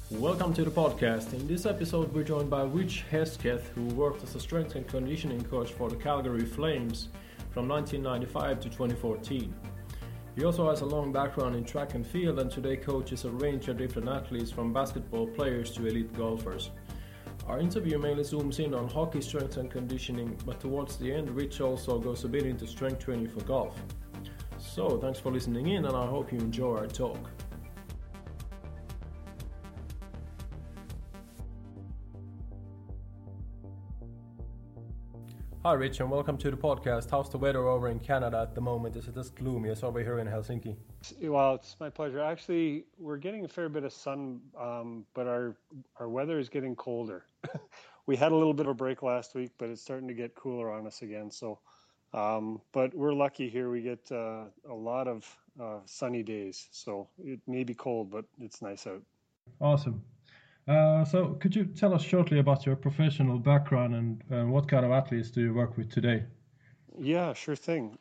Welcome to the podcast. In this episode, we're joined by Rich Hesketh, who worked as a strength and conditioning coach for the Calgary Flames from 1995 to 2014. He also has a long background in track and field and today coaches a range of different athletes from basketball players to elite golfers. Our interview mainly zooms in on hockey strength and conditioning, but towards the end, Rich also goes a bit into strength training for golf. So, thanks for listening in, and I hope you enjoy our talk. Hi Rich, and welcome to the podcast. How's the weather over in Canada at the moment? Is it as gloomy as over here in Helsinki? Well, it's my pleasure. Actually, we're getting a fair bit of sun, but our weather is getting colder. We had a little bit of a break last week, but it's starting to get cooler on us again. So, but we're lucky here. We get a lot of sunny days. So it may be cold, but it's nice out. Awesome. So could you tell us shortly about your professional background and what kind of athletes do you work with today? Yeah, sure thing.